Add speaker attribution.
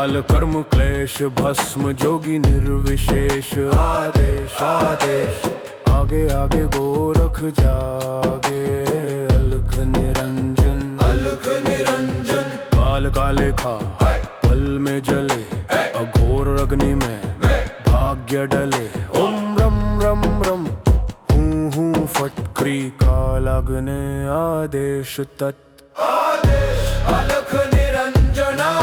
Speaker 1: काल कर्म क्लेश भस्म जोगी निर्विशेष। आदेश आदेश आगे आगे गोरख जागे। अलख निरंजन काल काले खा पल में जले। अघोर अग्नि में भाग्य डले। ओम रम रम रम हूँ फटक्री काल अग्नि आदेश तत्।